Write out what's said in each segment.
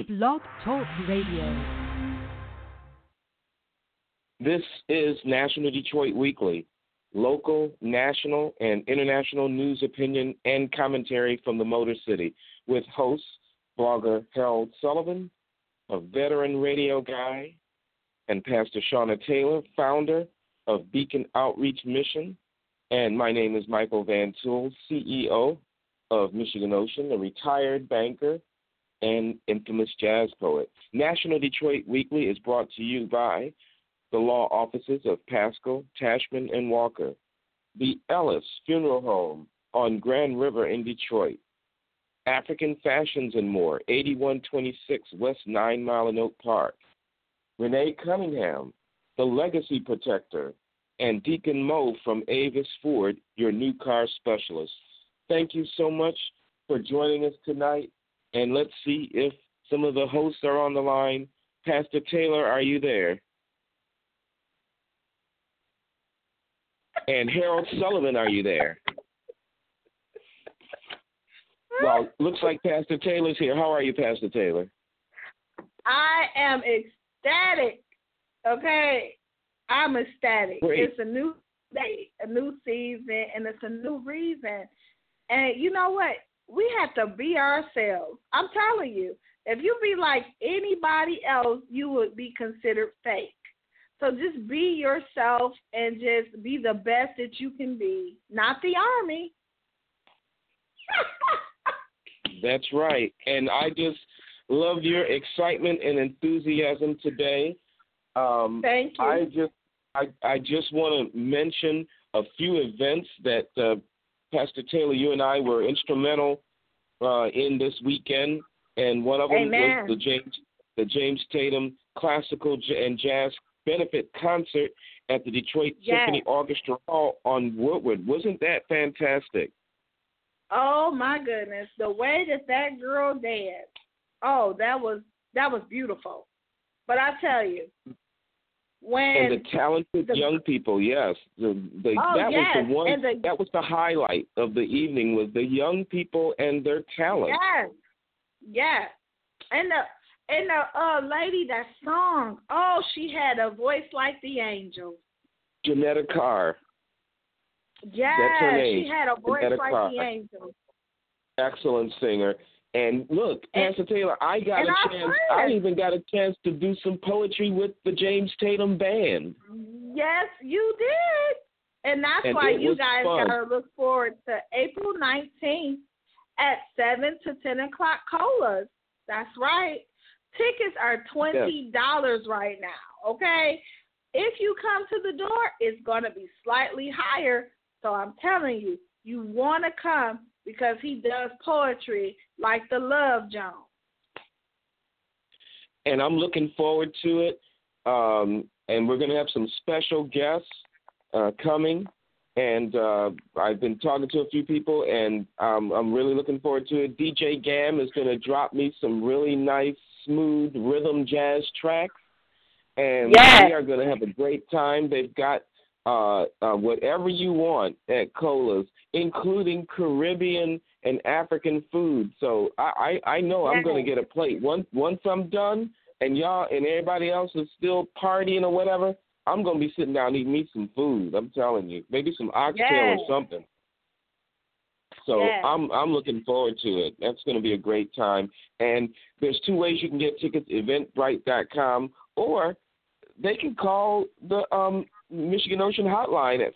Blog Talk Radio. This is National Detroit Weekly, local, national, and international news, opinion, and commentary from the Motor City with host, blogger Harold Sullivan, a veteran radio guy, and Pastor Shauna Taylor, founder of Beacon Outreach Mission. And my name is Michael Van Tool, CEO of Michigan Ocean, a retired banker and infamous jazz poet. National Detroit Weekly is brought to you by the law offices of Pascal, Tashman, and Walker, the Ellis Funeral Home on Grand River in Detroit, African Fashions and More, 8126 West 9 Mile in Oak Park, Renee Cunningham, the Legacy Protector, and Deacon Mo from Avis Ford, your new car specialist. Thank you so much for joining us tonight, and let's see if some of the hosts are on the line. Pastor Taylor, are you there? And Harold Sullivan, are you there? Well, looks like Pastor Taylor's here. How are you, Pastor Taylor? I am ecstatic. Okay? I'm ecstatic. Great. It's a new day, a new season, and it's a new reason. And you know what? We have to be ourselves. I'm telling you, if you be like anybody else, you would be considered fake. So just be yourself and just be the best that you can be, not the Army. That's right. And I just love your excitement and enthusiasm today. Thank you. I just want to mention a few events that Pastor Taylor, you and I were instrumental in this weekend, and one of them Amen. was the James Tatum Classical and Jazz Benefit Concert at the Detroit Symphony Orchestra Hall on Woodward. Wasn't that fantastic? Oh my goodness, the way that girl danced. Oh, that was beautiful. But I tell you, when and the talented young people, yes, was the one. That was the highlight of the evening, was the young people and their talent. Yes, and the lady that sung, oh, she had a voice like the angels. Janetta Carr. Yes, that's her name. She had a voice Janetta like Carr. the angels. Excellent singer. And look, Pastor Taylor, I even got a chance to do some poetry with the James Tatum Band. Yes, you did. And that's why you guys got to look forward to April 19th at 7 to 10 o'clock Colas. That's right. Tickets are $20 right now, okay? If you come to the door, it's going to be slightly higher. So I'm telling you, you want to come because he does poetry like the Love Jones. And I'm looking forward to it. And we're going to have some special guests coming. And I've been talking to a few people, and I'm really looking forward to it. DJ Gam is going to drop me some really nice, smooth rhythm jazz tracks. And we are going to have a great time. They've got whatever you want at Colas, including Caribbean and African food. So I know I'm going to get a plate. Once I'm done and y'all and everybody else is still partying or whatever, I'm going to be sitting down eating me some food. I'm telling you. Maybe some oxtail or something. So I'm looking forward to it. That's going to be a great time. And there's two ways you can get tickets, eventbrite.com, or they can call the Michigan Ocean hotline at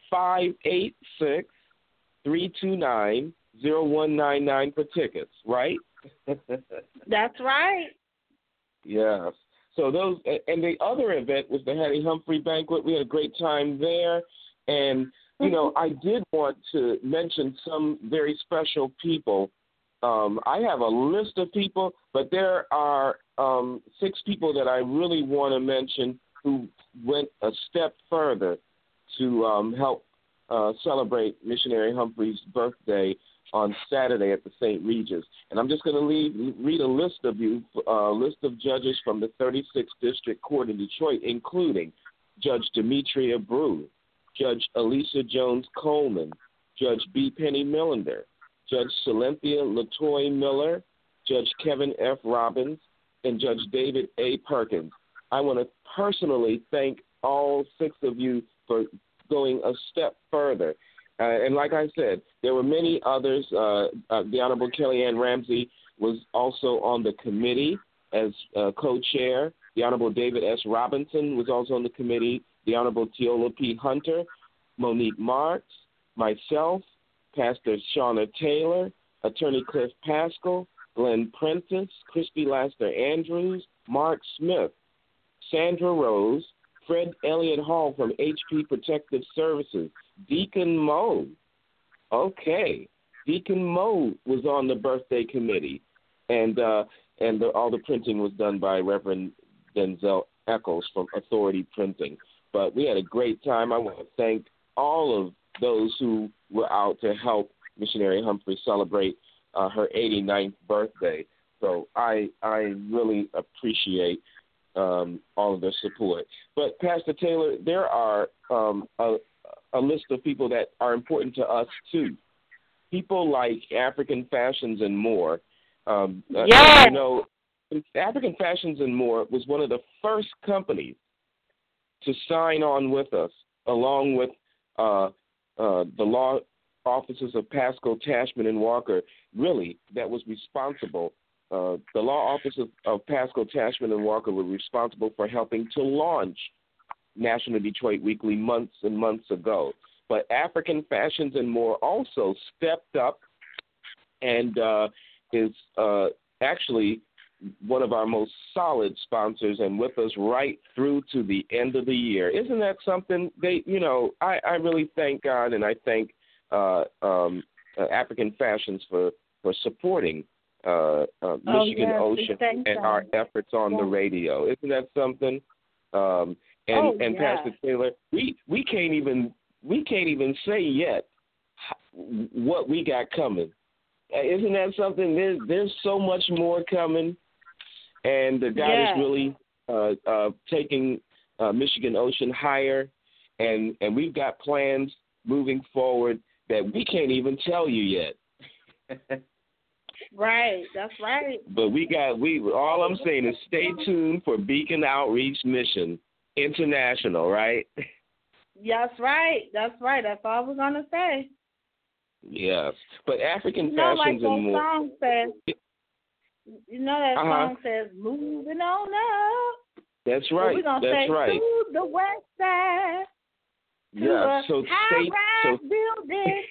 586-329-0199 for tickets, right? That's right. Yes. So those, and the other event was the Hattie Humphrey Banquet. We had a great time there. And, you know, I did want to mention some very special people. I have a list of people, but there are 6 people that I really want to mention who went a step further to help celebrate Missionary Humphrey's birthday on Saturday at the St. Regis. And I'm just going to read a list of judges from the 36th District Court in Detroit, including Judge Demetria Brew, Judge Elisa Jones Coleman, Judge B. Penny Millender, Judge Cynthia Latoy Miller, Judge Kevin F. Robbins, and Judge David A. Perkins. I want to personally thank all 6 of you for going a step further. And like I said, there were many others. The Honorable Kellyanne Ramsey was also on the committee as co-chair. The Honorable David S. Robinson was also on the committee. The Honorable Teola P. Hunter, Monique Marks, myself, Pastor Shauna Taylor, Attorney Cliff Pascal, Glenn Prentice, Christy Laster Andrews, Mark Smith, Sandra Rose, Fred Elliott Hall from HP Protective Services, Deacon Moe. Okay, Deacon Moe was on the birthday committee, and all the printing was done by Reverend Denzel Eccles from Authority Printing. But we had a great time. I want to thank all of those who were out to help Missionary Humphrey celebrate her 89th birthday. So I really appreciate all of their support. But Pastor Taylor, there are a list of people that are important to us too. People like African Fashions and More. Yes. You know, African Fashions and More was one of the first companies to sign on with us, along with the law offices of Pascal, Tashman, and Walker, really, that was responsible. The law offices of Pascal, Tashman, and Walker were responsible for helping to launch National Detroit Weekly months and months ago. But African Fashions and More also stepped up and is actually one of our most solid sponsors and with us right through to the end of the year. Isn't that something? I really thank God, and I thank African Fashions for supporting Michigan Ocean and our efforts on the radio. Isn't that something? And Pastor Taylor, we can't even say yet what we got coming. Isn't that something? There's so much more coming, and God is really taking Michigan Ocean higher, and we've got plans moving forward that we can't even tell you yet. Right, that's right. But all I'm saying is stay tuned for Beacon Outreach Mission International, right? That's right. That's all we're gonna say. Yes, but African Fashions and More. Song says, song says, moving on up. That's right. We're gonna say to the west side. Yeah. So building.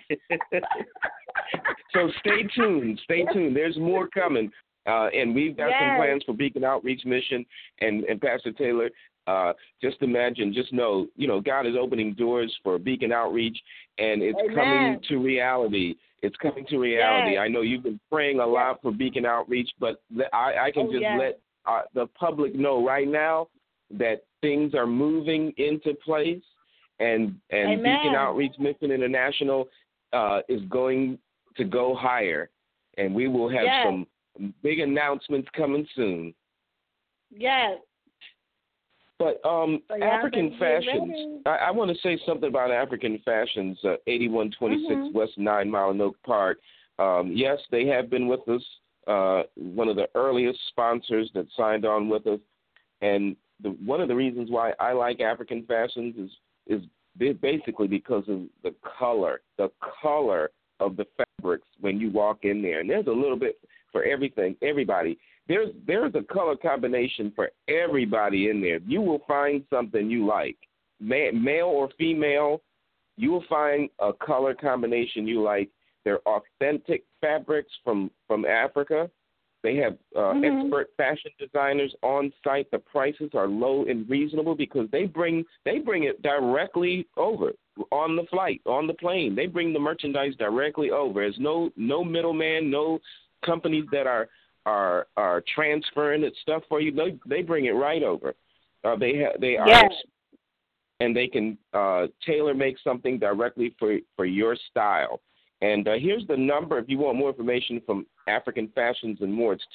So stay tuned. Stay tuned. There's more coming, and we've got some plans for Beacon Outreach Mission and Pastor Taylor. Just imagine, just know, God is opening doors for Beacon Outreach, and it's coming to reality. It's coming to reality. I know you've been praying a lot for Beacon Outreach, but I can let the public know right now that things are moving into place, and Beacon Outreach Mission International is going to go higher, and we will have some big announcements coming soon. Yes. But African Fashions, I want to say something about African Fashions, 8126 West 9 Mile in Oak Park. Yes, they have been with us, one of the earliest sponsors that signed on with us. And one of the reasons why I like African Fashions is basically because of the color of the fabrics when you walk in there. And there's a little bit for everybody. There's a color combination for everybody in there. You will find something you like. Male or female, you will find a color combination you like. They're authentic fabrics from Africa. They have expert fashion designers on site. The prices are low and reasonable because they bring it directly over on the flight, on the plane. They bring the merchandise directly over. There's no middleman, no companies that are transferring that stuff for you. They bring it right over. They are, and they can tailor make something directly for your style. And here's the number if you want more information from African Fashions and More. It's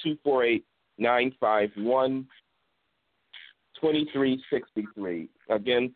248-951-2363. Again,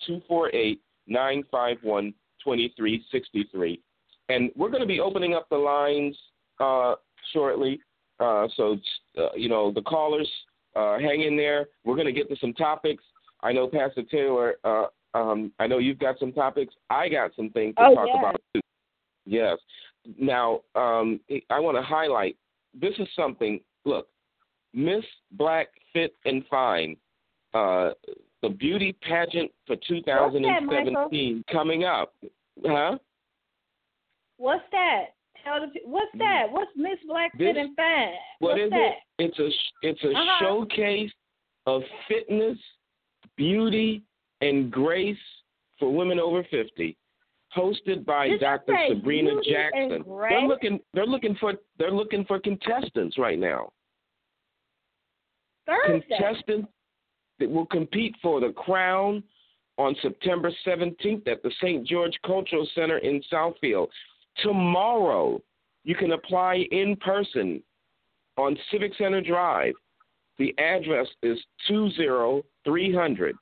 248-951-2363. And we're going to be opening up the lines shortly. So the callers hang in there. We're going to get to some topics. I know Pastor Taylor, I know you've got some topics. I got some things to talk about, too. Yes. Now, I want to highlight, this is something, look, Miss Black Fit and Fine, the beauty pageant for 2017 coming up. Huh? What's that? What's that? What's Miss Black Fit and Fine? What is it? It's a showcase of fitness, beauty, and grace for women over 50, hosted by Dr. Sabrina Jackson. They're looking for contestants right now. Thursday. Contestants that will compete for the crown on September 17th at the St. George Cultural Center in Southfield. Tomorrow, you can apply in person on Civic Center Drive. The address is 20300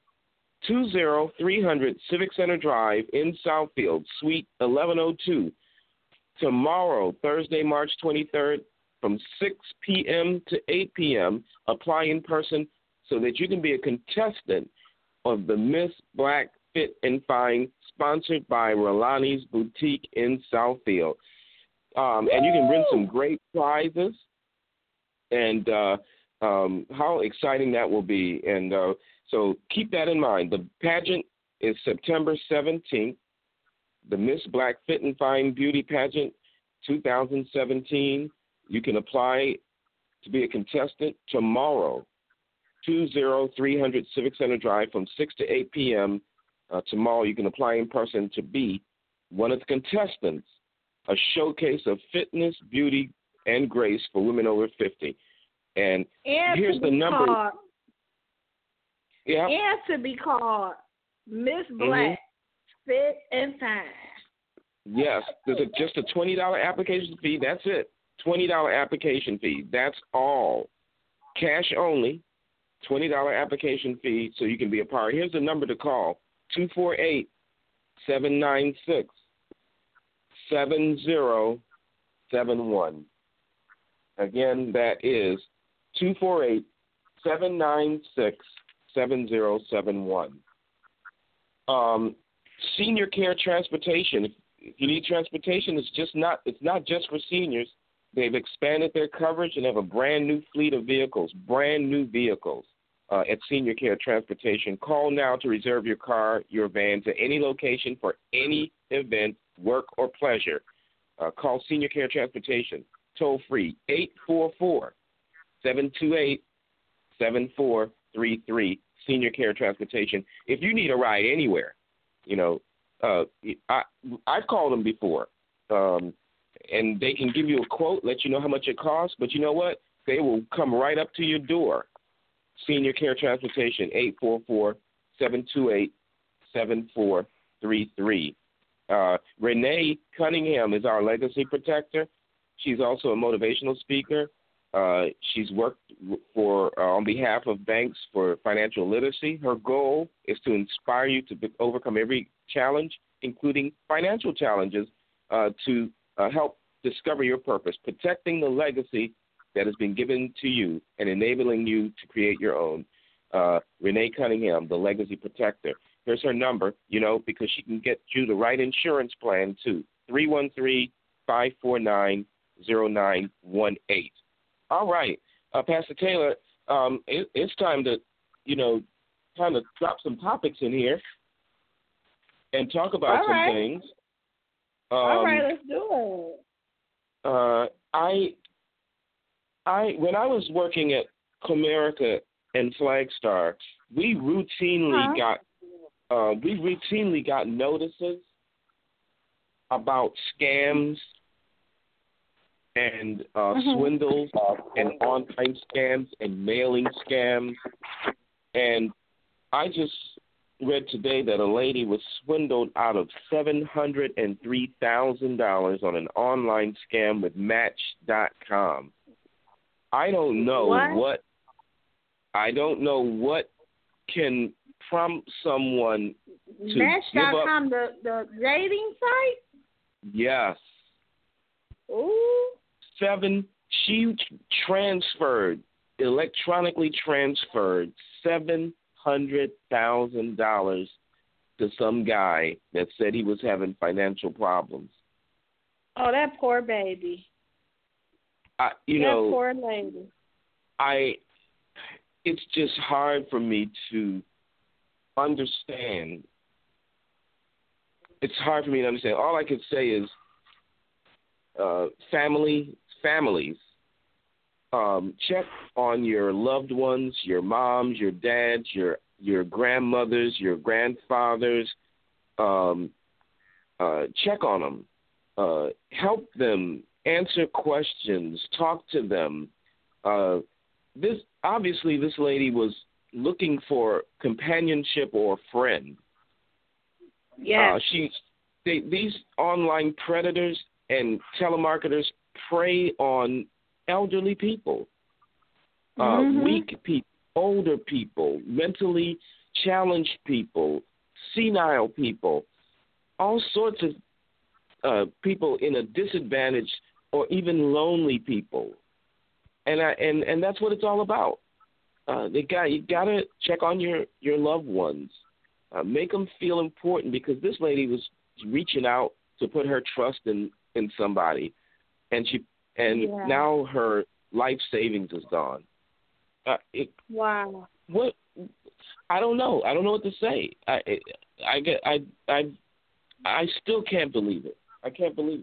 Civic Center Drive in Southfield, Suite 1102. Tomorrow, Thursday, March 23rd, from 6 p.m. to 8 p.m., apply in person so that you can be a contestant of the Miss Black Fit and Fine, sponsored by Rolani's Boutique in Southfield. And you can win some great prizes, and how exciting that will be. And so keep that in mind. The pageant is September 17th, the Miss Black Fit and Fine Beauty Pageant 2017. You can apply to be a contestant tomorrow, 20300 Civic Center Drive from 6 to 8 p.m. Tomorrow you can apply in person to be one of the contestants, a showcase of fitness, beauty, and grace for women over 50. And here's the number. And to be called Miss Black Fit and Fine. Yes, there's just a $20 application fee. That's it. $20 application fee. That's all. Cash only. $20 application fee so you can be a part. Here's the number to call, 248-796-7071. Again, that is 248-796-7071. Senior Care Transportation. If you need transportation, it's not just for seniors. They've expanded their coverage and have a brand new fleet of vehicles, at Senior Care Transportation. Call now to reserve your car, your van to any location for any event, work, or pleasure. Call Senior Care Transportation, toll free, 844-728-7433, Senior Care Transportation. If you need a ride anywhere, I've called them before. And they can give you a quote, let you know how much it costs. But you know what? They will come right up to your door. Senior Care Transportation, 844-728-7433. Renee Cunningham is our legacy protector. She's also a motivational speaker. She's worked on behalf of banks for financial literacy. Her goal is to inspire you to overcome every challenge, including financial challenges, to help discover your purpose, protecting the legacy that has been given to you and enabling you to create your own. Renee Cunningham, the legacy protector. Here's her number, because she can get you the right insurance plan, too, 313-549-0918. All right, Pastor Taylor, it's time to, kind of drop some topics in here and talk about some things. All right, let's do it. When I was working at Comerica and Flagstar, we routinely got notices about scams and swindles and online scams and mailing scams. And I just read today that a lady was swindled out of $703,000 on an online scam with Match.com. I don't know what can prompt someone to Match.com, the dating site? Yes. Ooh. She transferred electronically transferred $700,000 to some guy that said he was having financial problems. Oh, that poor baby. That poor lady. It's just hard for me to understand. It's hard for me to understand. All I could say is families, check on your loved ones, your moms, your dads, your grandmothers, your grandfathers. Check on them. Help them, answer questions, talk to them. This lady was looking for companionship or a friend. Yeah. These online predators and telemarketers prey on elderly people, weak people, older people, mentally challenged people, senile people, all sorts of people in a disadvantaged or even lonely people, and that's what it's all about. You gotta check on your loved ones, make them feel important, because this lady was reaching out to put her trust in somebody, and now her life savings is gone. Wow. What? I don't know. I don't know what to say. I still can't believe it. I can't believe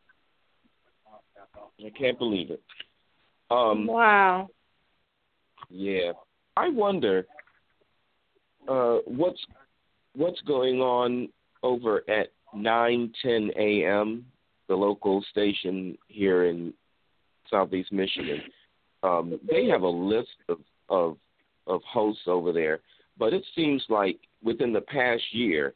it. Wow. Yeah. I wonder what's going on over at 9:10 a.m., the local station here in Southeast Michigan. They have a list of hosts over there, but it seems like within the past year,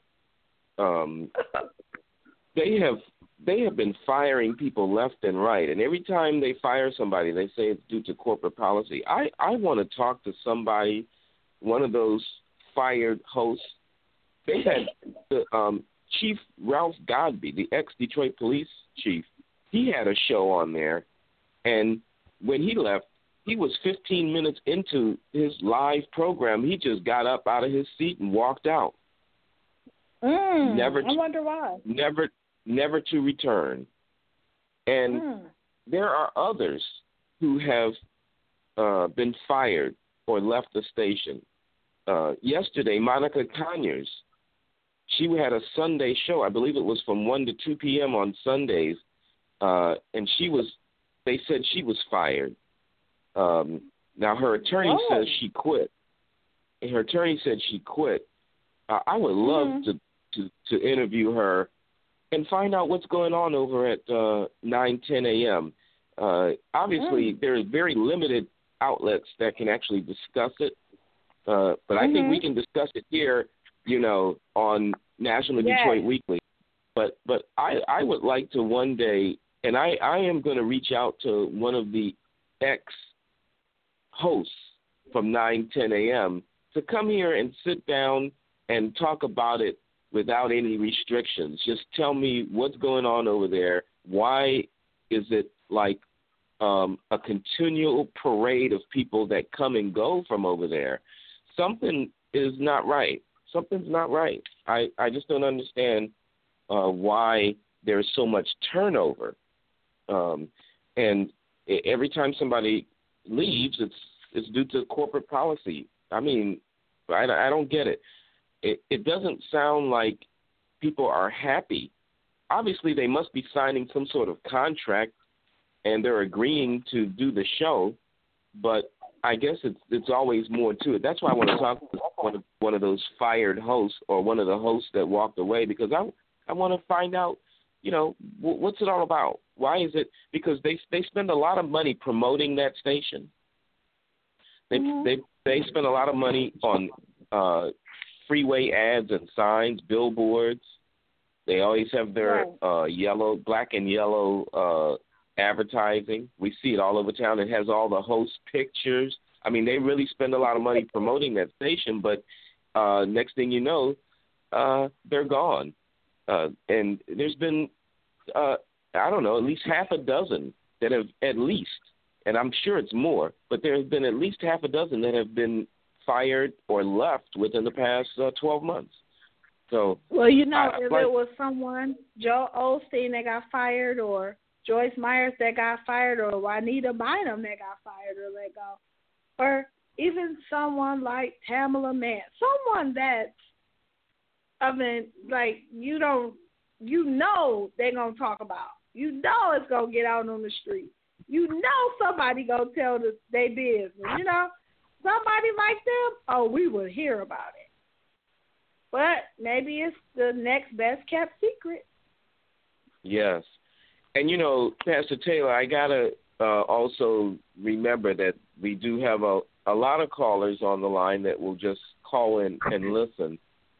they have been firing people left and right, and every time they fire somebody, they say it's due to corporate policy. I want to talk to somebody, one of those fired hosts. They had the Chief Ralph Godby, the ex-Detroit police chief. He had a show on there, and when he left, he was 15 minutes into his live program. He just got up out of his seat and walked out. I wonder why. Never to return. And there are others who have been fired or left the station. Yesterday, Monica Conyers, she had a Sunday show. I believe it was from 1 to 2 p.m. on Sundays, and they said she was fired. Now, her attorney says she quit. Her attorney said she quit. I would love to interview her and find out what's going on over at 9:10 a.m. Obviously, there are very limited outlets that can actually discuss it, but I think we can discuss it here, on National Detroit Weekly. But I would like to one day, and I am going to reach out to one of the ex-hosts from 9:10 a.m. to come here and sit down and talk about it without any restrictions. Just tell me what's going on over there. Why is it like a continual parade of people that come and go from over there? Something is not right. Something's not right. I just don't understand why there's so much turnover. And every time somebody leaves, it's due to corporate policy. I mean, I don't get it. It doesn't sound like people are happy. Obviously, they must be signing some sort of contract, and they're agreeing to do the show. But I guess it's always more to it. That's why I want to talk to one of those fired hosts or one of the hosts that walked away, because I want to find out, what's it all about? Why is it? Because they spend a lot of money promoting that station. They spend a lot of money on freeway ads and signs, billboards. They always have their black and yellow advertising. We see it all over town. It has all the host pictures. I mean, they really spend a lot of money promoting that station, but next thing you know, they're gone. And there's been, I don't know, at least half a dozen that have at least and I'm sure it's more, but there have been at least half a dozen that have been fired or left within the past 12 months. So, well, if it was someone, Joel Osteen that got fired, or Joyce Myers that got fired, or Juanita Bynum that got fired or let go, or even someone like Tamala Mann, someone that's, they're going to talk about. It's going to get out on the street. Somebody going to tell their business. Somebody like them, we will hear about it. But maybe it's the next best kept secret. Yes. And, Pastor Taylor, I got to also remember that we do have a lot of callers on the line that will just call in and listen.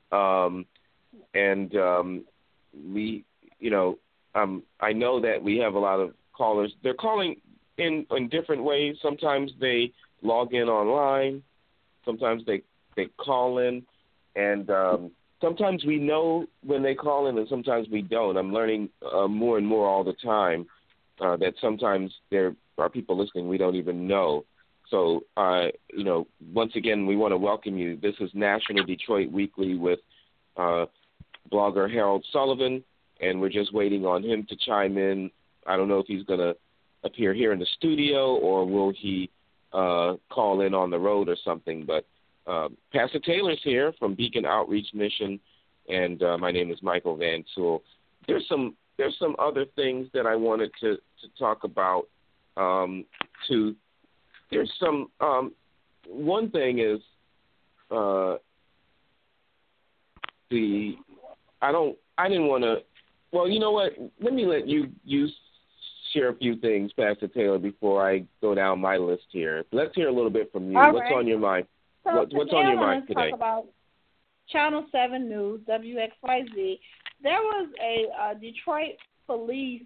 I know that we have a lot of callers. They're calling in different ways. Sometimes they log in online. Sometimes they call in. And sometimes we know when they call in and sometimes we don't. I'm learning more and more all the time that sometimes there are people listening we don't even know. So, once again, we want to welcome you. This is National Detroit Weekly with blogger Harold Sullivan, and we're just waiting on him to chime in. I don't know if he's going to appear here in the studio or will he call in on the road or something, but Pastor Taylor's here from Beacon Outreach Mission, and my name is Michael Van Tool. There's some other things that I wanted to talk about. There's some one thing is I didn't want to. Well, you know what? Let me let you share a few things, Pastor Taylor, before I go down my list here. Let's hear a little bit from you. All What's right. on your mind? So What's on your mind today? Talk about Channel 7 News, WXYZ. There was a Detroit police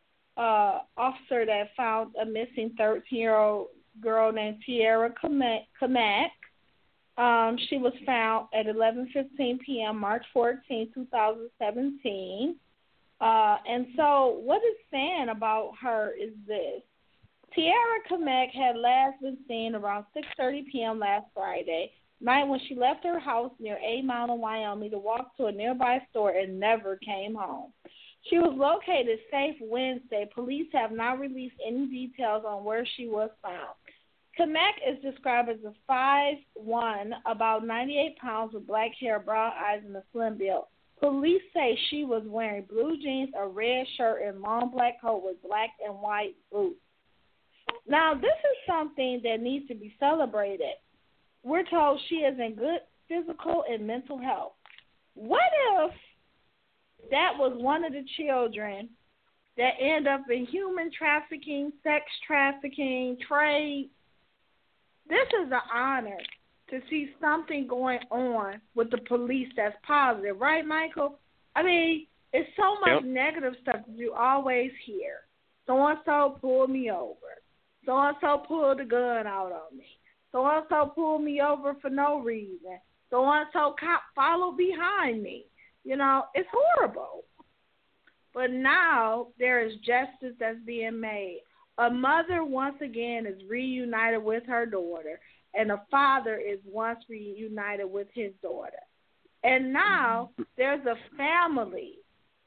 officer that found a missing 13-year-old girl named Tierra Kamak. She was found at 11:15 p.m. March 14, 2017. And so what it's saying about her is this. Tierra Kamek had last been seen around 6:30 p.m. last Friday night when she left her house near A Mountain, Wyoming to walk to a nearby store and never came home. She was located safe Wednesday. Police have not released any details on where she was found. Kamek is described as a 5'1", about 98 pounds with black hair, brown eyes, and a slim build. Police say she was wearing blue jeans, a red shirt, and long black coat with black and white boots. Now, this is something that needs to be celebrated. We're told she is in good physical and mental health. What if that was one of the children that end up in human trafficking, sex trafficking, trade? This is an honor to see something going on with the police that's positive, right, Michael? I mean, it's so much negative stuff that you always hear. So-and-so pulled me over. So-and-so pulled the gun out on me. So-and-so pulled me over for no reason. So-and-so cop followed behind me. It's horrible. But now there is justice that's being made. A mother, once again, is reunited with her daughter, and a father is once reunited with his daughter. And now there's a family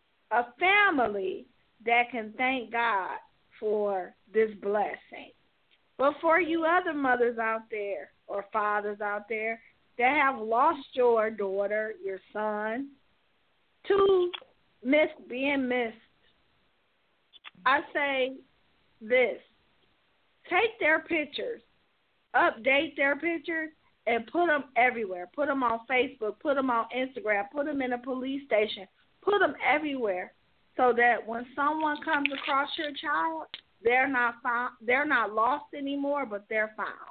that can thank God for this blessing. But for you other mothers out there or fathers out there that have lost your daughter, your son, to being missed, I say this. Take their pictures, update their pictures, and put them everywhere. Put them on Facebook, put them on Instagram, put them in a police station, put them everywhere so that when someone comes across your child, they're not found, they're not lost anymore, but they're found.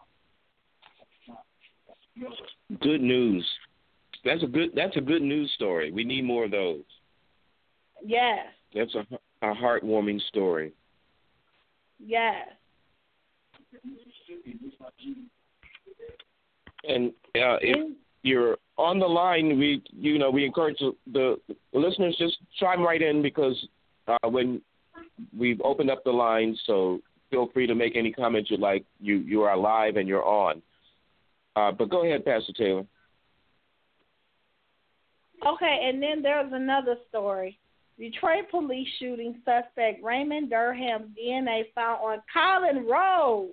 Good news. That's a good news story. We need more of those. Yes. That's a heartwarming story. Yes. And if you're on the line, we encourage the listeners just chime right in because when we've opened up the line, so feel free to make any comments you like. You are live and you're on. But go ahead, Pastor Taylor. Okay, and then there's another story. Detroit police shooting suspect Raymond Durham's DNA found on Colin Rose.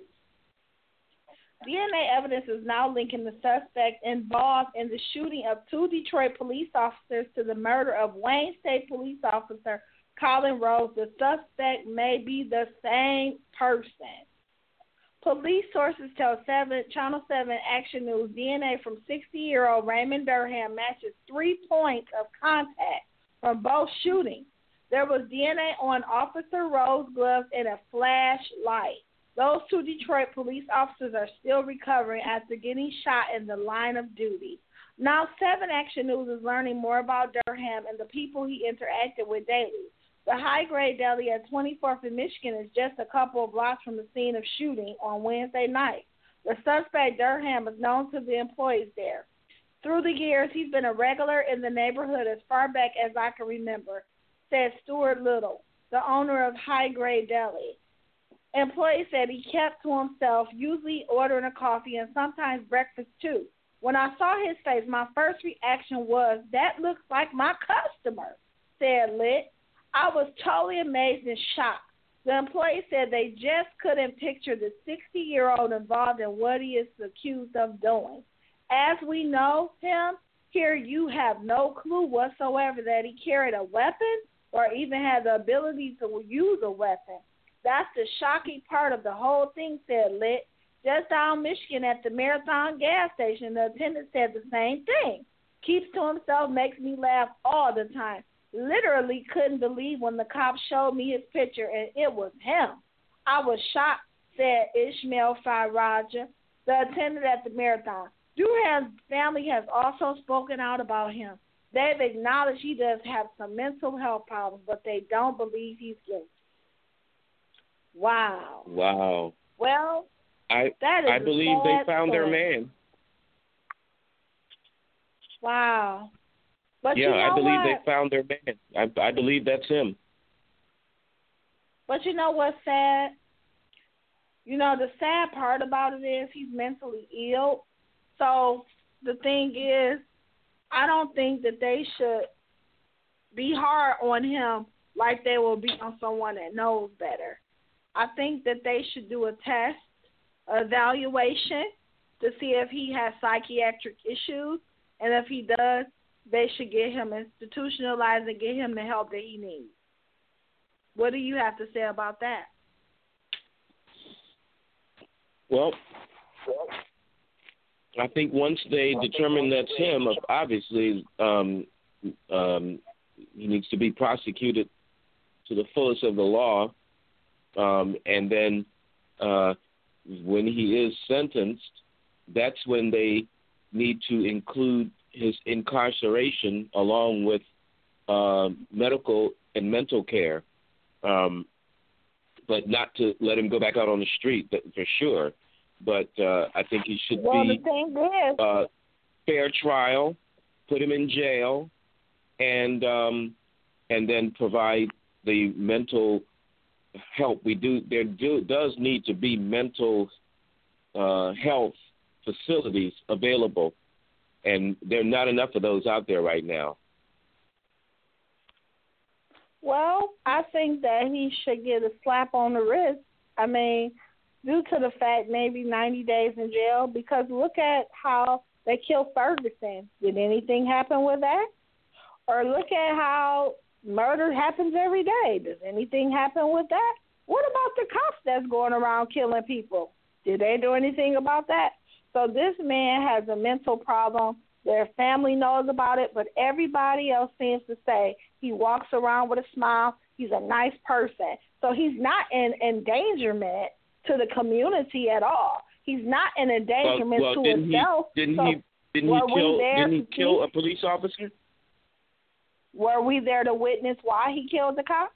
DNA evidence is now linking the suspect involved in the shooting of 2 Detroit police officers to the murder of Wayne State Police Officer Colin Rose. The suspect may be the same person. Police sources tell Channel 7 Action News DNA from 60-year-old Raymond Durham matches 3 points of contact from both shootings. There was DNA on Officer Rose's gloves and a flashlight. Those 2 Detroit police officers are still recovering after getting shot in the line of duty. Now 7 Action News is learning more about Durham and the people he interacted with daily. The high-grade deli at 24th in Michigan is just a couple of blocks from the scene of shooting on Wednesday night. The suspect, Durham, is known to the employees there. Through the years, he's been a regular in the neighborhood as far back as I can remember, said Stuart Little, the owner of High Grade Deli. Employees said he kept to himself, usually ordering a coffee and sometimes breakfast too. When I saw his face, my first reaction was, "That looks like my customer," said Litt. I was totally amazed and shocked. The employee said they just couldn't picture the 60-year-old involved in what he is accused of doing. As we know him, here you have no clue whatsoever that he carried a weapon or even had the ability to use a weapon. That's the shocking part of the whole thing, said Litt. Just down Michigan at the Marathon gas station, the attendant said the same thing. Keeps to himself, makes me laugh all the time. Literally couldn't believe when the cops showed me his picture and it was him. I was shocked, said Ishmael Faraja, the attendant at the Marathon. Durham's family has also spoken out about him. They've acknowledged he does have some mental health problems, but they don't believe he's guilty. Wow. Well, I believe they found their man. Wow. But yeah, you know I believe what? they found their man. I believe that's him. But you know what's sad? You know, the sad part about it is he's mentally ill. So the thing is, I don't think that they should be hard on him like they will be on someone that knows better. I think that they should do a test, evaluation, to see if he has psychiatric issues. And if he does, they should get him institutionalized and get him the help that he needs. What do you have to say about that? Well, I think once they determine that's him, obviously he needs to be prosecuted to the fullest of the law. And then when he is sentenced, that's when they need to include his incarceration along with medical and mental care, but not to let him go back out on the street, for sure. But I think he should be fair trial, put him in jail, and then provide the mental help. There does need to be mental health facilities available, and there are not enough of those out there right now. Well, I think that he should get a slap on the wrist. I mean, due to the fact maybe 90 days in jail, because look at how they killed Ferguson. Did anything happen with that? Or look at how murder happens every day. Does anything happen with that? What about the cops that's going around killing people? Did they do anything about that? So this man has a mental problem. Their family knows about it, but everybody else seems to say he walks around with a smile. He's a nice person. So he's not in endangerment to the community at all. He's not an endangerment to himself. Didn't he kill a police officer? Were we there to witness why he killed the cop?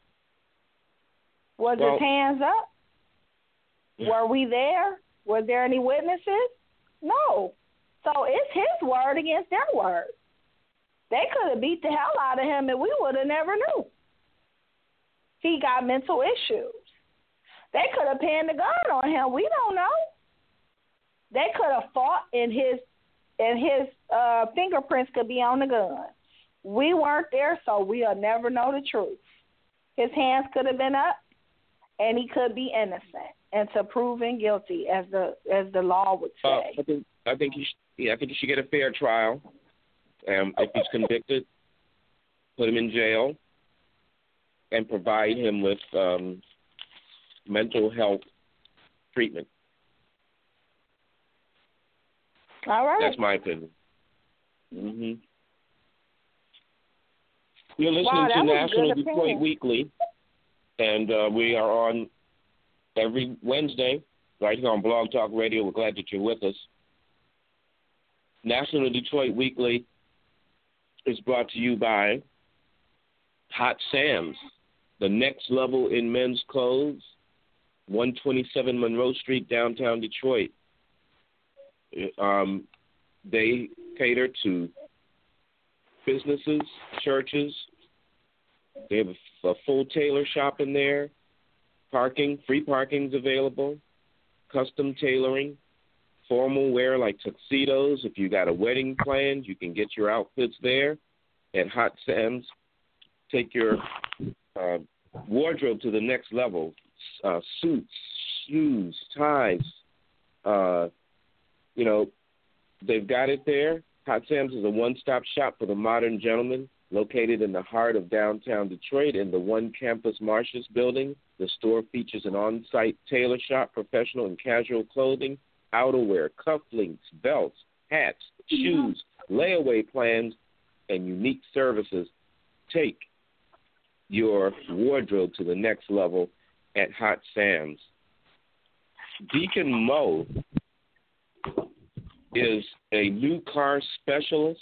Was his hands up? Were we there? Were there any witnesses? No. So it's his word against their word. They could have beat the hell out of him and we would have never knew. He got mental issues. They could have pinned the gun on him. We don't know. They could have fought, and his fingerprints could be on the gun. We weren't there, so we'll never know the truth. His hands could have been up, and he could be innocent until proven guilty, as the law would say. I think he should get a fair trial. If he's convicted, put him in jail, and provide him with mental health treatment. All right. That's my opinion. Mm-hmm. You're listening to National Detroit Weekly, and we are on every Wednesday right here on Blog Talk Radio. We're glad that you're with us. National Detroit Weekly is brought to you by Hot Sam's, the next level in men's clothes, 127 Monroe Street, downtown Detroit. They cater to businesses, churches. They have a full tailor shop in there. Free parking's available. Custom tailoring. Formal wear like tuxedos. If you got a wedding planned, you can get your outfits there at Hot Sam's. Take your wardrobe to the next level. Suits, shoes, ties. They've got it there. Hot Sam's is a one-stop shop for the modern gentleman, located in the heart of downtown Detroit in the One Campus Martius building. The store features an on-site tailor shop, professional and casual clothing, outerwear, cufflinks, belts, hats, shoes, layaway plans, and unique services. Take your wardrobe to the next level at Hot Sam's. Deacon Mo is a new car specialist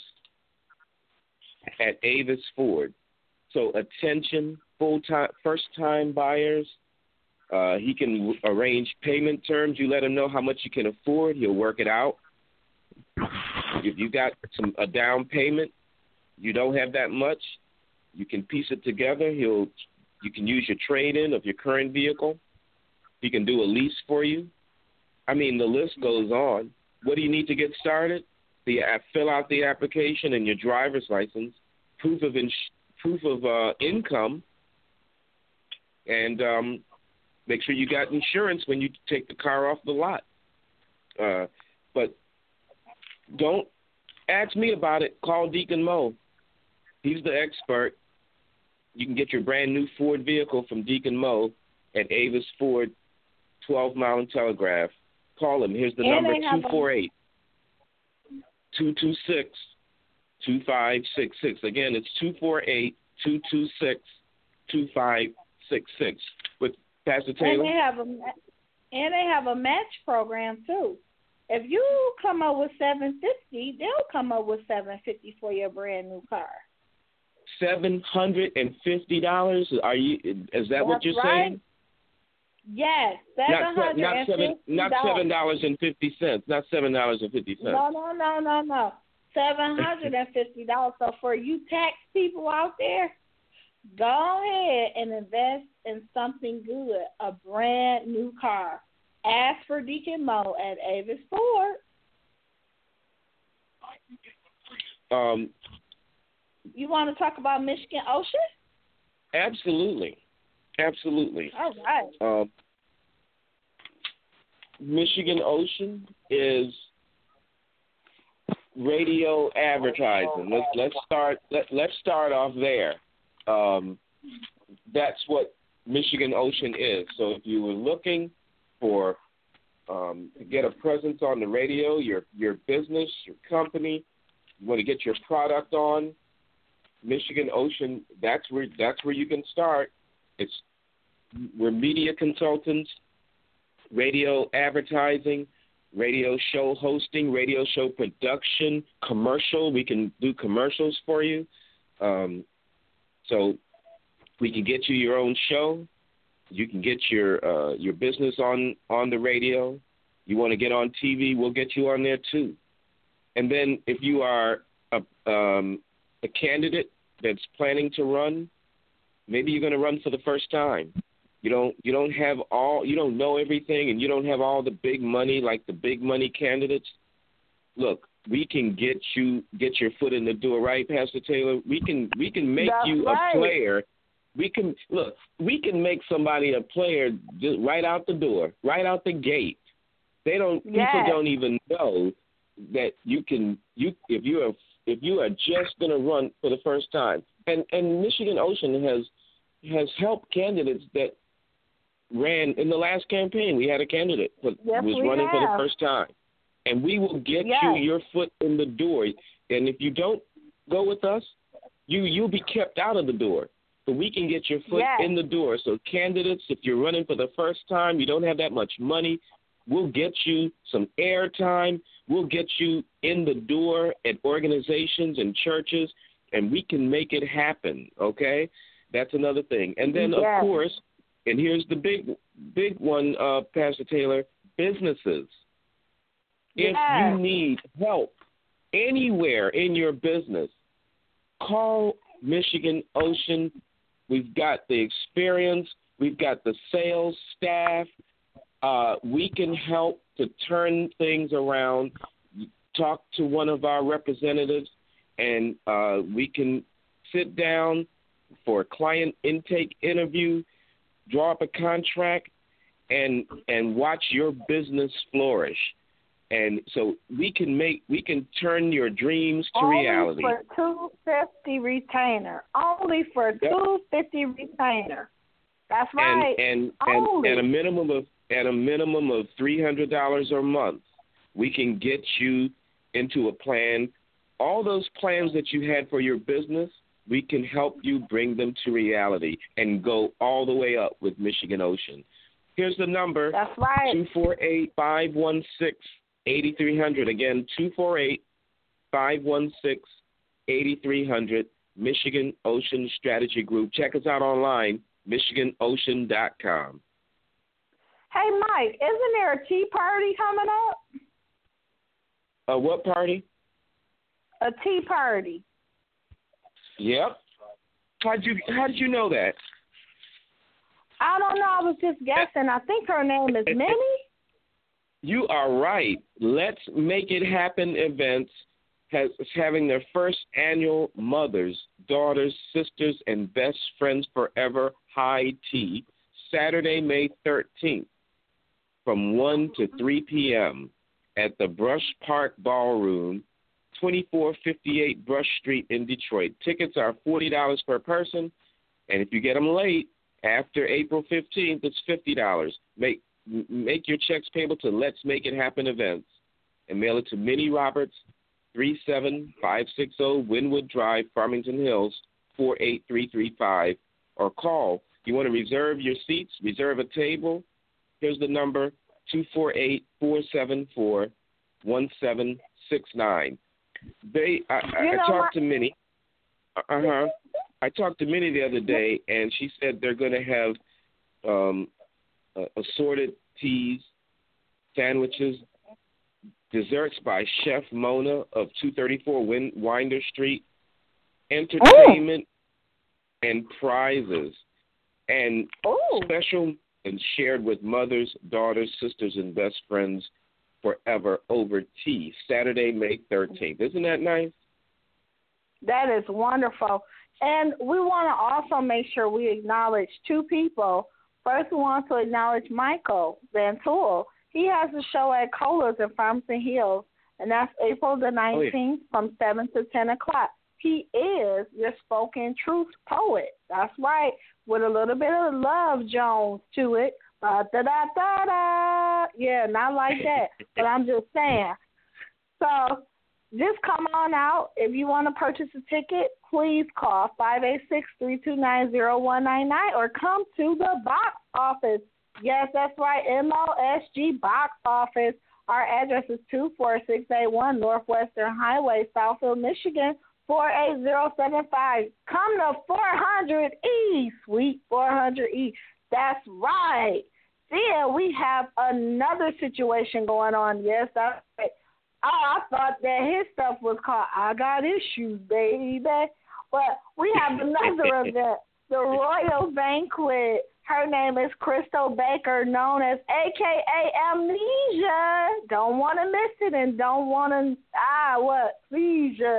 at Avis Ford. So attention, first-time buyers. He can arrange payment terms. You let him know how much you can afford. He'll work it out. If you got a down payment, you don't have that much, you can piece it together. You can use your trade-in of your current vehicle. He can do a lease for you. I mean, the list goes on. What do you need to get started? Fill out the application and your driver's license, proof of income, and make sure you got insurance when you take the car off the lot. But don't ask me about it. Call Deacon Mo. He's the expert. You can get your brand new Ford vehicle from Deacon Mo at Avis Ford, 12 Mile and Telegraph. Call him. Here's the number, 248-226-2566. Again, it's 248-226-2566. With Pastor Taylor. And they have a match program, too. If you come up with $750, they'll come up with $750 for your brand new car. $750? Is that what you're saying? Yes, $750. Not $7.50. Not $7.50. No. $750. So for you tax people out there, go ahead and invest in something good, a brand new car. Ask for Deacon Mo at Avis Ford. You want to talk about Michigan Ocean? Absolutely. All right. Michigan Ocean is radio advertising. Let's start off there. That's what Michigan Ocean is. So if you were looking for to get a presence on the radio, your business, your company, you want to get your product on, Michigan Ocean, that's where you can start. We're media consultants, radio advertising, radio show hosting, radio show production, commercial. We can do commercials for you. So we can get you your own show. You can get your business on the radio. You want to get on TV, we'll get you on there too. And then if you are a candidate that's planning to run, maybe you're going to run for the first time. You don't know everything, and you don't have all the big money like the big money candidates. Look, we can get your foot in the door, right, Pastor Taylor? We can make That's you right. a player. We can make somebody a player just right out the door, right out the gate. People don't even know that if you are just going to run for the first time. And Michigan Ocean has helped candidates that ran in the last campaign. We had a candidate who was running for the first time. And we will get you your foot in the door. And if you don't go with us, you'll be kept out of the door. But we can get your foot in the door. So candidates, if you're running for the first time, you don't have that much money, we'll get you some airtime. We'll get you in the door at organizations and churches, and we can make it happen, okay? That's another thing. And then, of course, and here's the big one, Pastor Taylor, businesses. If you need help anywhere in your business, call Michigan Ocean. We've got the experience. We've got the sales staff. We can help to turn things around. Talk to one of our representatives, and we can sit down for a client intake interview, draw up a contract, and watch your business flourish. And so we can turn your dreams to reality. Only for $250 retainer. Only for $250 retainer. That's right. And at a minimum of $300 a month, we can get you into a plan. All those plans that you had for your business, we can help you bring them to reality and go all the way up with Michigan Ocean. Here's the number. That's right. 248-516-8300. Again, 248-516-8300, Michigan Ocean Strategy Group. Check us out online, MichiganOcean.com. Hey, Mike, isn't there a tea party coming up? What party? A tea party. Yep. How did you know that? I don't know. I was just guessing. I think her name is Minnie. You are right. Let's Make It Happen events is having their first annual Mothers, Daughters, Sisters, and Best Friends Forever High Tea, Saturday, May 13th, from 1 to 3 p.m. at the Brush Park Ballroom, 2458 Brush Street in Detroit. Tickets are $40 per person, and if you get them late, after April 15th, it's $50. Make your checks payable to Let's Make It Happen Events and mail it to Minnie Roberts, 37560 Wynwood Drive, Farmington Hills, 48335, or call. You want to reserve your seats, reserve a table, here's the number, 248-474-1769. I talked to Minnie. I talked to Minnie the other day, and she said they're going to have assorted teas, sandwiches, desserts by Chef Mona of 234 Winder Street, entertainment, and prizes, and special and shared with mothers, daughters, sisters, and best friends forever over tea, Saturday, May 13th. Isn't that nice? That is wonderful. And we want to also make sure we acknowledge two people. First, we want to acknowledge Michael Van Tool. He has a show at Kohler's in Farmington Hills, and that's April the 19th from 7 to 10 o'clock. He is your spoken truth poet. That's right, with a little bit of Love Jones to it. Da-da-da-da. Yeah, not like that, but I'm just saying. So just come on out. If you want to purchase a ticket, please call 586-329-0199 or come to the box office. Yes, that's right, MOSG box office. Our address is 24681 Northwestern Highway, Southfield, Michigan, 48075. Come to 400E, Suite 400E. That's right. Then we have another situation going on. Yes, that's right. I thought that his stuff was called I Got Issues, baby. But we have another event, the Royal Banquet, Her name is Crystal Baker, known as AKA Amnesia. Don't want to miss it and don't want to, seizure.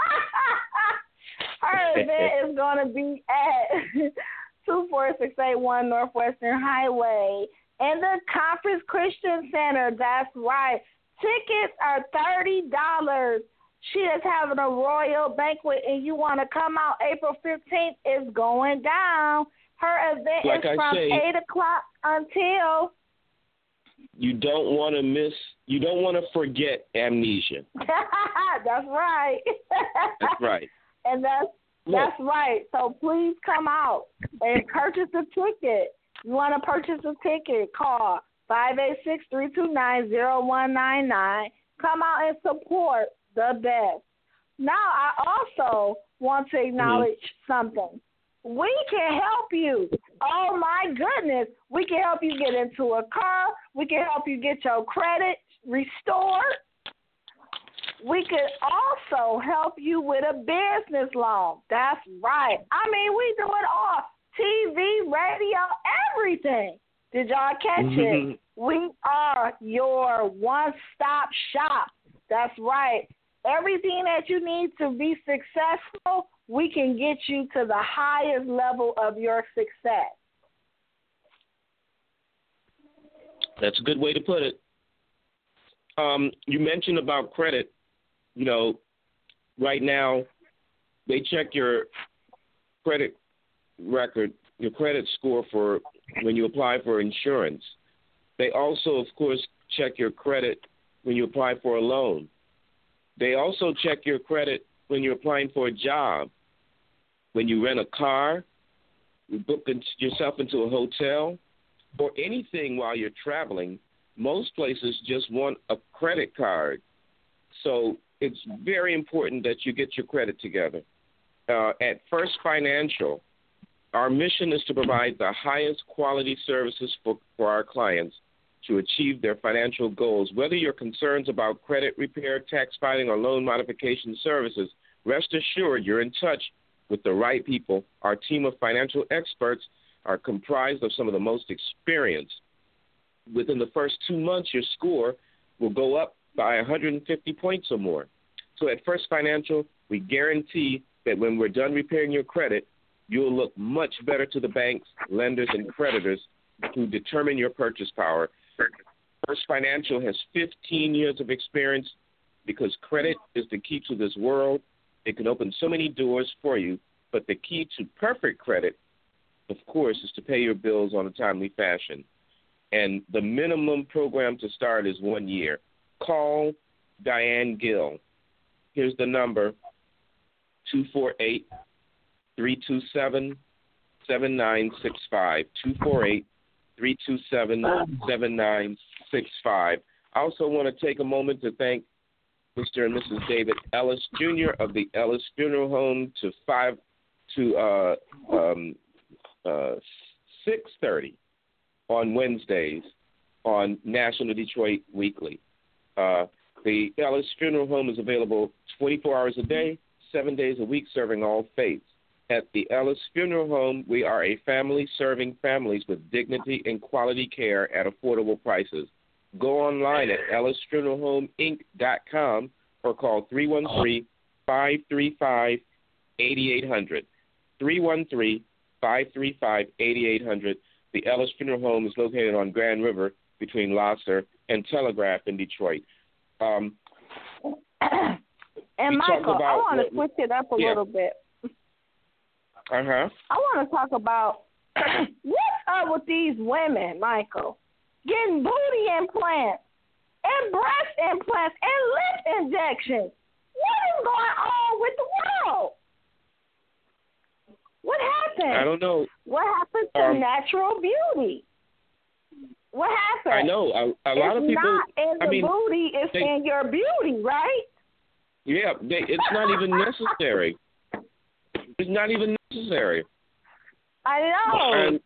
Her event is going to be at 24681 Northwestern Highway in the Conference Christian Center. That's right. Tickets are $30. She is having a royal banquet, and you want to come out April 15th. It's going down. Her event is from 8 o'clock until... You don't want to miss, you don't want to forget Amnesia. That's right. That's right. And that's right. So please come out and purchase a ticket. You want to purchase a ticket, call 586-329-0199. Come out and support the best. Now, I also want to acknowledge something. We can help you. Oh, my goodness. We can help you get into a car. We can help you get your credit restored. We can also help you with a business loan. That's right. I mean, we do it all. TV, radio, everything. Did y'all catch it? We are your one-stop shop. That's right. Everything that you need to be successful, we can get you to the highest level of your success. That's a good way to put it. You mentioned about credit. You know, right now they check your credit record, your credit score for when you apply for insurance. They also, of course, check your credit when you apply for a loan. They also check your credit when you're applying for a job. When you rent a car, you book yourself into a hotel, or anything while you're traveling, most places just want a credit card. So it's very important that you get your credit together. At First Financial, our mission is to provide the highest quality services for our clients to achieve their financial goals. Whether your concerns about credit repair, tax filing, or loan modification services, rest assured you're in touch with the right people. Our team of financial experts are comprised of some of the most experienced. Within the first 2 months, your score will go up by 150 points or more. So at First Financial, we guarantee that when we're done repairing your credit, you'll look much better to the banks, lenders, and creditors who determine your purchase power. First Financial has 15 years of experience because credit is the key to this world. It can open so many doors for you, but the key to perfect credit, of course, is to pay your bills on a timely fashion. And the minimum program to start is 1 year. Call Diane Gill. Here's the number, 248-327-7965, 248-327-7965. I also want to take a moment to thank Mr. and Mrs. David Ellis, Jr. of the Ellis Funeral Home to 6:30 on Wednesdays on National Detroit Weekly. The Ellis Funeral Home is available 24 hours a day, 7 days a week, serving all faiths. At the Ellis Funeral Home, we are a family serving families with dignity and quality care at affordable prices. Go online at ellisfuneralhomeinc.com or call 313-535-8800. 313-535-8800. The Ellis Funeral Home is located on Grand River between Lasser and Telegraph in Detroit. And Michael, I want to switch it up a little bit. I want to talk about what's up with these women, Michael, getting booty implants and breast implants and lip injections. What is going on with the world? What happened? I don't know. What happened to natural beauty? What happened? I know. A lot of people. It's not in the booty, it's in your beauty, right? Yeah, it's not even necessary. It's not even necessary. I know. And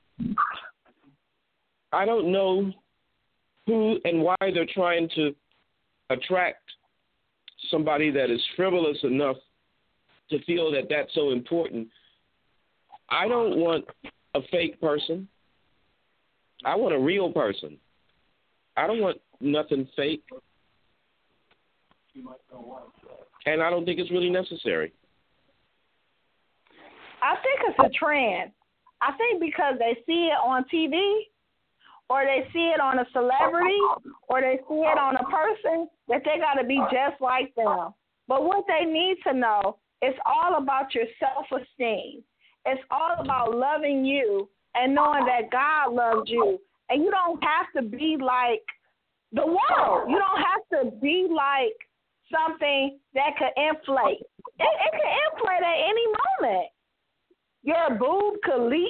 I don't know who and why they're trying to attract somebody that is frivolous enough to feel that that's so important. I don't want a fake person. I want a real person. I don't want nothing fake. And I don't think it's really necessary. I think it's a trend. I think because they see it on TV, or they see it on a celebrity, or they see it on a person, that they got to be just like them. But what they need to know, it's all about your self-esteem. It's all about loving you and knowing that God loves you. And you don't have to be like the world. You don't have to be like something that could inflate. It can inflate at any moment. Your boob could leak,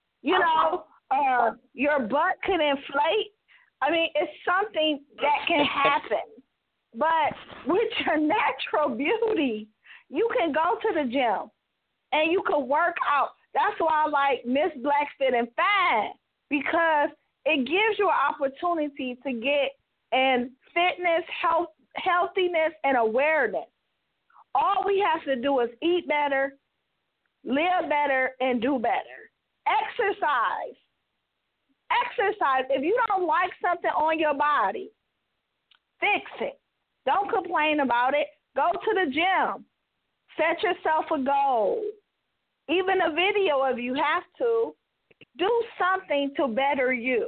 your butt could inflate. I mean, it's something that can happen. But with your natural beauty, you can go to the gym and you can work out. That's why I like Miss Black Fit and Fine, because it gives you an opportunity to get in fitness, healthiness, and awareness. All we have to do is eat better, live better, and do better. Exercise. If you don't like something on your body, fix it. Don't complain about it. Go to the gym. Set yourself a goal. Even a video if you have to. Do something to better you.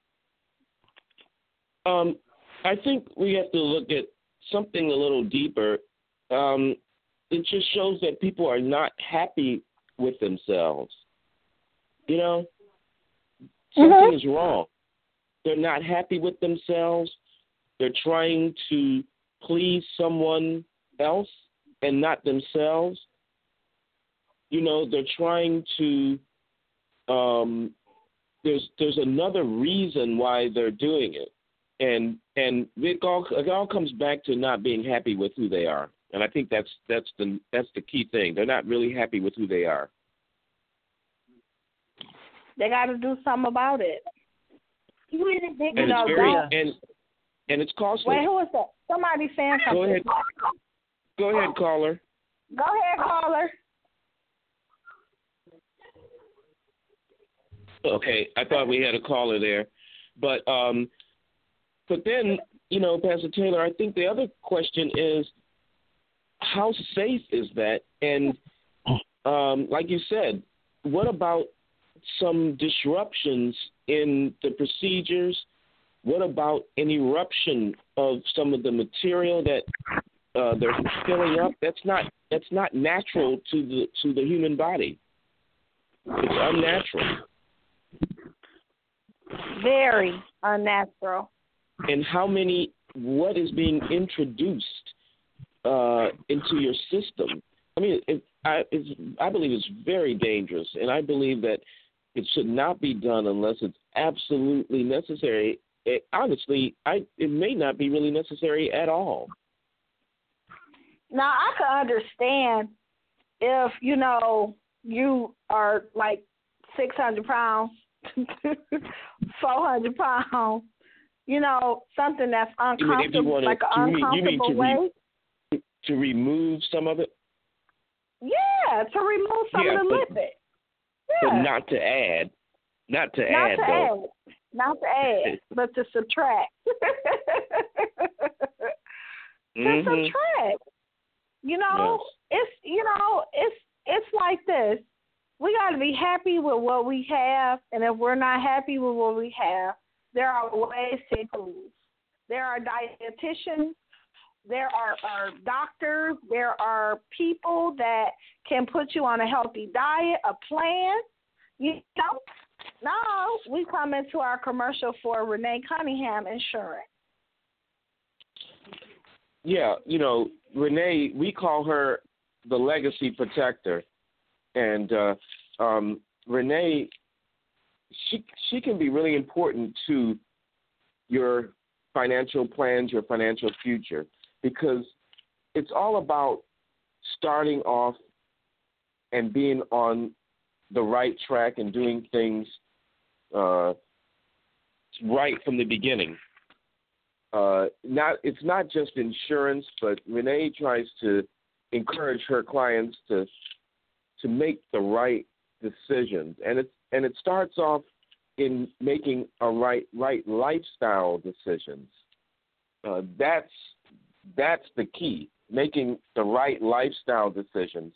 I think we have to look at something a little deeper. It just shows that people are not happy with themselves. Something is wrong. They're not happy with themselves. They're trying to please someone else and not themselves. They're trying to there's another reason why they're doing it. And it all comes back to not being happy with who they are. And I think that's the key thing. They're not really happy with who they are. They got to do something about it. And it's costly. Wait, who is that? Somebody saying something. Go ahead, caller. Go ahead, caller. Okay, I thought we had a caller there, but then Pastor Taylor, I think the other question is, how safe is that? And like you said, what about some disruptions in the procedures? What about an eruption of some of the material that they're filling up? That's not natural to the human body. It's unnatural. Very unnatural. And what is being introduced into your system? I mean, I believe it's very dangerous, and I believe that it should not be done unless it's absolutely necessary. Honestly, it may not be really necessary at all. Now, I can understand if, you are like 600 pounds, 400 pounds, something that's uncomfortable, like an uncomfortable weight. To remove some of it? Yeah, to remove some of the lipid. Yeah. But not to add. Not to add, but to subtract. To subtract. Yes. It's like this. We got to be happy with what we have, and if we're not happy with what we have, there are ways to improve. There are dietitians, there are doctors, there are people that can put you on a healthy diet, a plan. Now we come into our commercial for Renee Cunningham Insurance. Yeah, Renee, we call her the legacy protector. And Renee, she can be really important to your financial plans, your financial future, because it's all about starting off and being on the right track and doing things right from the beginning. It's not just insurance, but Renee tries to encourage her clients to make the right decisions, and and it starts off in making a right lifestyle decisions. That's the key, making the right lifestyle decisions.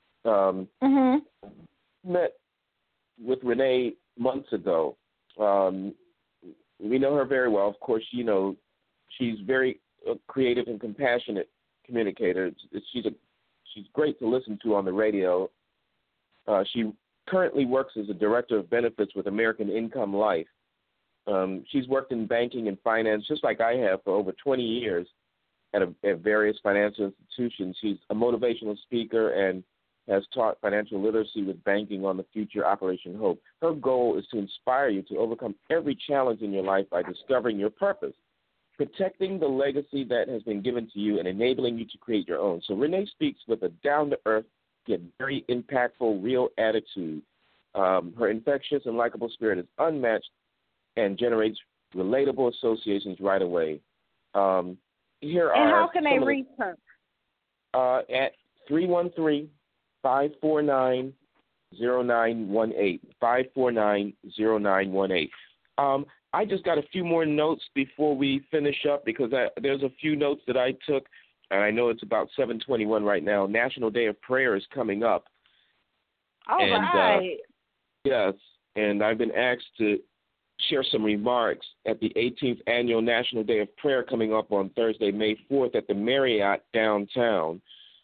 Met with Renee months ago. We know her very well. Of course, you know, she's very creative and compassionate communicator. She's great to listen to on the radio. She currently works as a director of benefits with American Income Life. She's worked in banking and finance just like I have for over 20 years at various financial institutions. She's a motivational speaker and has taught financial literacy with banking on the future Operation Hope. Her goal is to inspire you to overcome every challenge in your life by discovering your purpose, protecting the legacy that has been given to you, and enabling you to create your own. So Renee speaks with a down-to-earth, yet very impactful, real attitude. Her infectious and likable spirit is unmatched and generates relatable associations right away. And how can they reach her? At 313-549-0918. 549-0918. I just got a few more notes before we finish up because there's a few notes that I took, and I know it's about 7:21 right now. National Day of Prayer is coming up. All right. Yes, and I've been asked to share some remarks at the 18th Annual National Day of Prayer coming up on Thursday, May 4th at the Marriott downtown.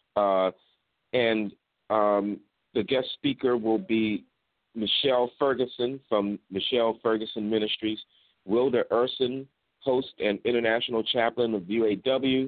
The guest speaker will be Michelle Ferguson from Michelle Ferguson Ministries, Wilder Urson, host and international chaplain of UAW,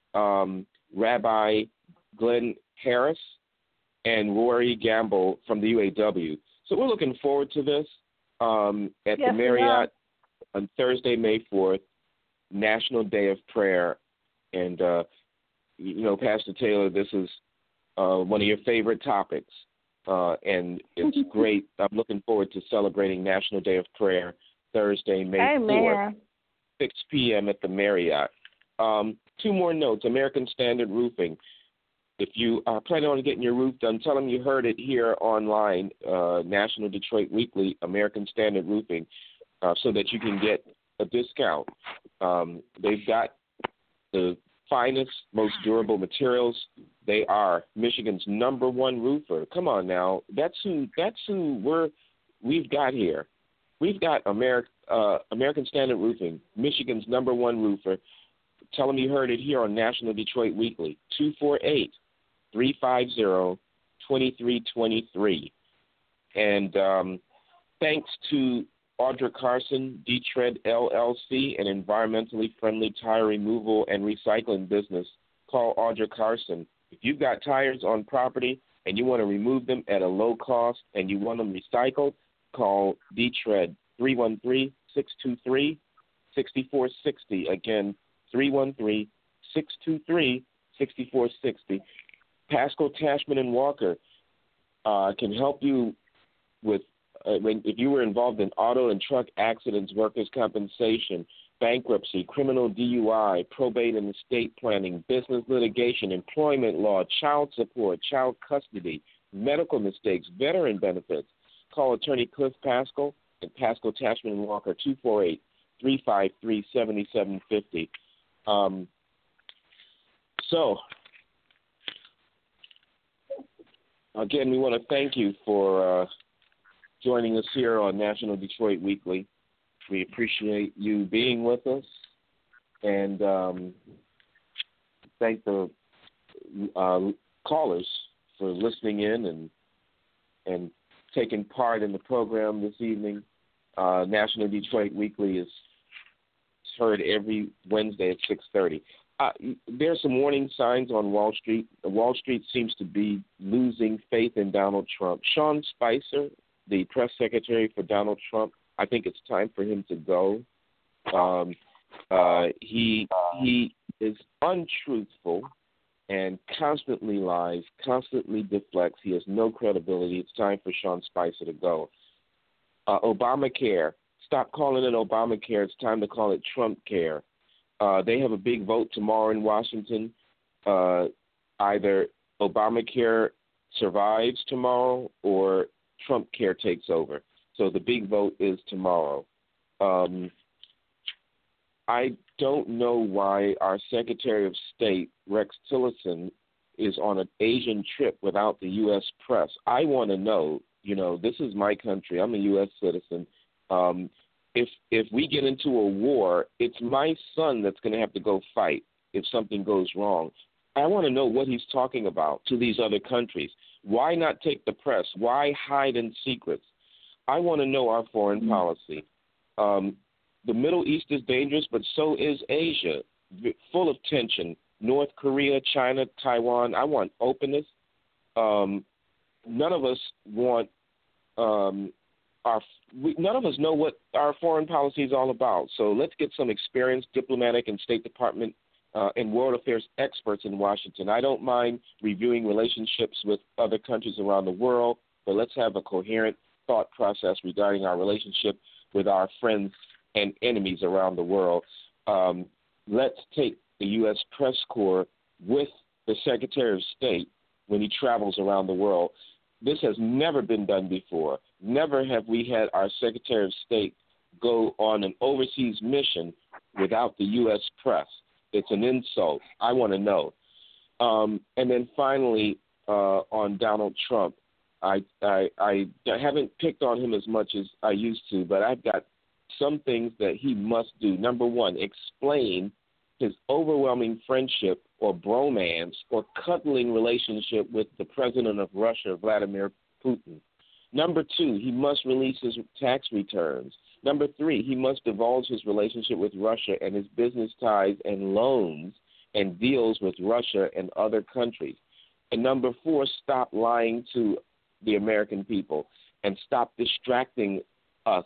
Rabbi Glenn Harris, and Rory Gamble from the UAW. So we're looking forward to this at the Marriott on Thursday, May 4th, National Day of Prayer. And, Pastor Taylor, this is one of your favorite topics. And it's great. I'm looking forward to celebrating National Day of Prayer Thursday, May 4th, 6 p.m. at the Marriott. Two more notes. American Standard Roofing. If you are planning on getting your roof done, tell them you heard it here online, National Detroit Weekly, American Standard Roofing, so that you can get a discount. They've got the finest, most durable materials. They are Michigan's #1 roofer. Come on now, that's who we've got here. We've got American Standard Roofing, Michigan's #1 roofer. Tell them you heard it here on National Detroit Weekly. 248-350-2323. And thanks to Audra Carson, D-Tread LLC, an environmentally friendly tire removal and recycling business. Call Audra Carson. If you've got tires on property and you want to remove them at a low cost and you want them recycled, call D-Tread 313-623-6460. Again, 313-623-6460. Pascal Tashman and Walker can help you with if you were involved in auto and truck accidents, workers' compensation, bankruptcy, criminal DUI, probate and estate planning, business litigation, employment law, child support, child custody, medical mistakes, veteran benefits. Call attorney Cliff Pascal and Pascal Tashman and Walker, 248-353-7750. So, again, we want to thank you for joining us here on National Detroit Weekly. We appreciate you being with us, and thank the callers for listening in and taking part in the program this evening. National Detroit Weekly is heard every Wednesday at 6:30. There's some warning signs on Wall Street. Wall Street seems to be losing faith in Donald Trump. Sean Spicer, the press secretary for Donald Trump, I think it's time for him to go. He is untruthful and constantly lies, constantly deflects. He has no credibility. It's time for Sean Spicer to go. Obamacare, stop calling it Obamacare. It's time to call it Trump Care. They have a big vote tomorrow in Washington. Either Obamacare survives tomorrow or Trump Care takes over. So So the big vote is tomorrow. I don't know why our Secretary of State, Rex Tillerson, is on an Asian trip without the U.S. press. I want to know, this is my country. I'm a U.S. citizen. If we get into a war, it's my son that's going to have to go fight if something goes wrong. I want to know what he's talking about to these other countries. Why not take the press? Why hide in secrets? I want to know our foreign policy. The Middle East is dangerous, but so is Asia, full of tension. North Korea, China, Taiwan. I want openness. None of us want none of us know what our foreign policy is all about. So let's get some experienced diplomatic and State Department and world affairs experts in Washington. I don't mind reviewing relationships with other countries around the world, but let's have a coherent thought process regarding our relationship with our friends and enemies around the world. Let's take the U.S. press corps with the Secretary of State when he travels around the world. This has never been done before. Never have we had our Secretary of State go on an overseas mission without the U.S. press. It's an insult. I want to know. And then finally, on Donald Trump, I haven't picked on him as much as I used to, but I've got some things that he must do. Number one, explain his overwhelming friendship or bromance or cuddling relationship with the president of Russia, Vladimir Putin. Number two, he must release his tax returns. Number three, he must divulge his relationship with Russia and his business ties and loans and deals with Russia and other countries. And number four, stop lying to the American people and stop distracting us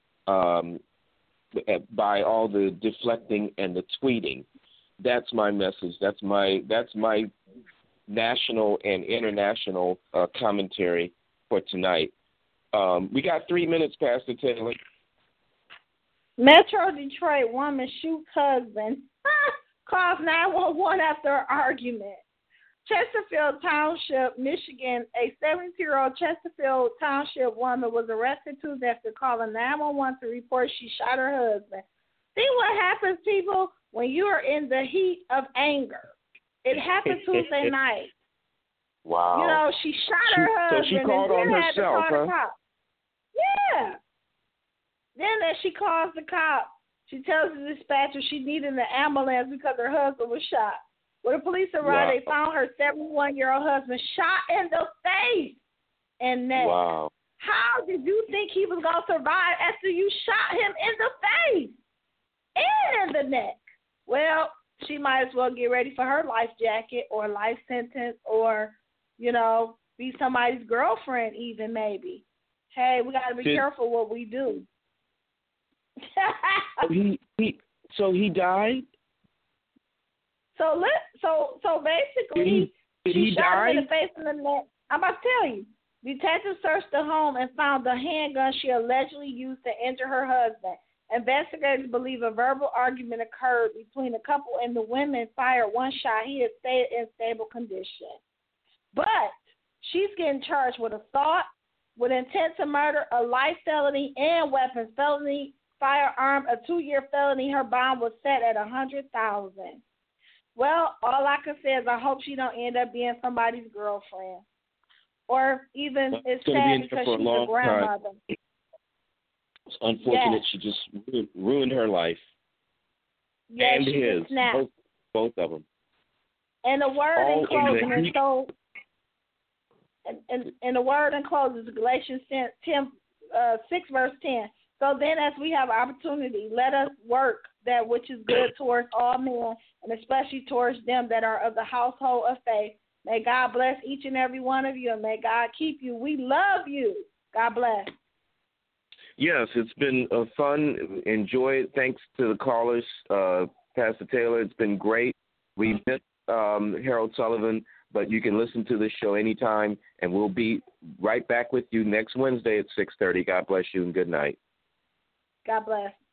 by all the deflecting and the tweeting. That's my message. That's my national and international commentary for tonight. We got 3 minutes, Pastor Taylor. Metro Detroit woman shoots husband. Calls 911 after an argument. Chesterfield Township, Michigan, a 70-year-old Chesterfield Township woman was arrested Tuesday after calling 911 to report she shot her husband. See what happens, people, when you are in the heat of anger. It happened Tuesday night. Wow. She shot her husband. So she called on herself, huh? Yeah. Then as she calls the cop, she tells the dispatcher she needed an ambulance because her husband was shot. When the police arrived, They found her 71-year-old husband shot in the face and neck. Wow. How did you think he was going to survive after you shot him in the face and in the neck? Well, she might as well get ready for her life jacket or life sentence or, be somebody's girlfriend even maybe. Hey, we got to be careful what we do. So he died? So basically, she shot him in the face and the neck. I'm about to tell you. Detectives searched the home and found the handgun she allegedly used to injure her husband. Investigators believe a verbal argument occurred between the couple and the women fired one shot. He has stayed in stable condition. But she's getting charged with assault, with intent to murder, a life felony, and weapons felony, firearm, a 2-year felony. Her bond was set at $100,000. Well, all I can say is I hope she don't end up being somebody's girlfriend, or even it's sad because she's a grandmother. It's unfortunate. She just ruined her life. Yes, and his, both of them. And the word in closing is so. And the word in closing is Galatians 6 verse 10. So then, as we have opportunity, let us work that which is good towards all men, and especially towards them that are of the household of faith. May God bless each and every one of you, and may God keep you. We love you. God bless. Yes, it's been fun. Enjoy it. Thanks to the callers, Pastor Taylor. It's been great. We missed Harold Sullivan, but you can listen to this show anytime, and we'll be right back with you next Wednesday at 6:30. God bless you, and good night. God bless.